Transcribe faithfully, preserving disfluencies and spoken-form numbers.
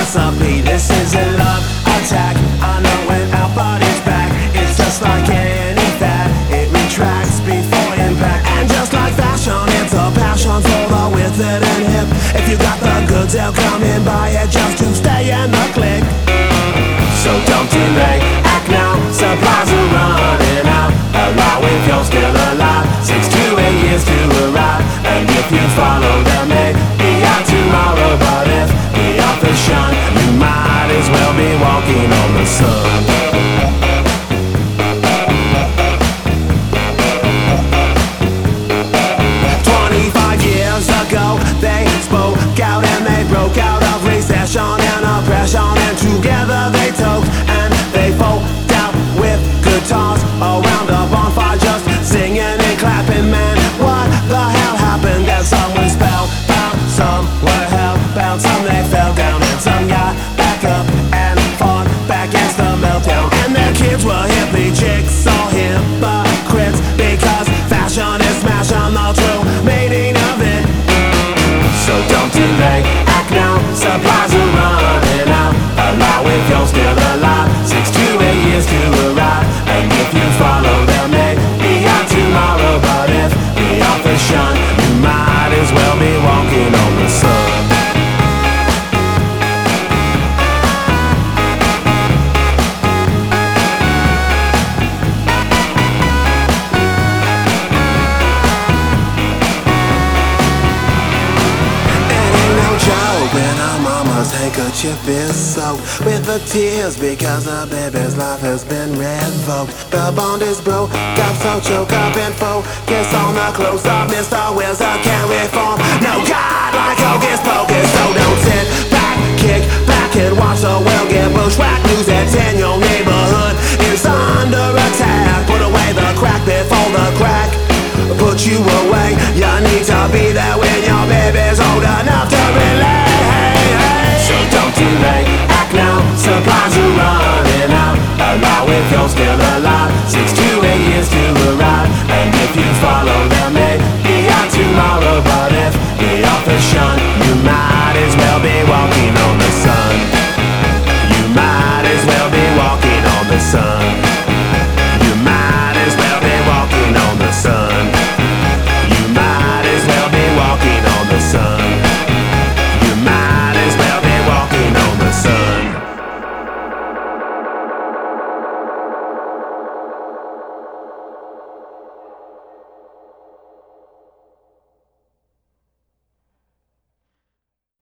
recipe. This is a love attack. I know when our body's back, it's just like any fad. It retracts before impact. And just like fashion, it's a passion for the withered and hip. If you got the goods, they'll come and buy it just to stay in the clique. So don't delay, act now, supplies are running out. Allow if you're still alive, six to eight years to arrive. And if you follow them, may be out tomorrow. But if the authors shine, you might as well be walking on the sun. Twenty-five years ago, they spoke out and they broke out of recession and oppression. And together they took and they folk out with guitars around a bonfire, just singing and clapping. Man, what the hell happened? And some were spellbound, some were hellbound, some they fell down, and some got back up and fought back against the meltdown. And their kids were hippie chicks or hypocrites, because fashion is smashing the true meaning of it. So don't delay, act now, supplies are running out. Allow if you're still alive, six to eight years to arrive. And if you follow them, may be out tomorrow. But if the authors shine, you might as well be walking on the sun. When our mama's handkerchief is soaked with the tears because the baby's life has been revoked. The bond is broke, got so choked up and focus on the close up. Mister Wizard can't reform. No God like Hocus Pocus, so don't sit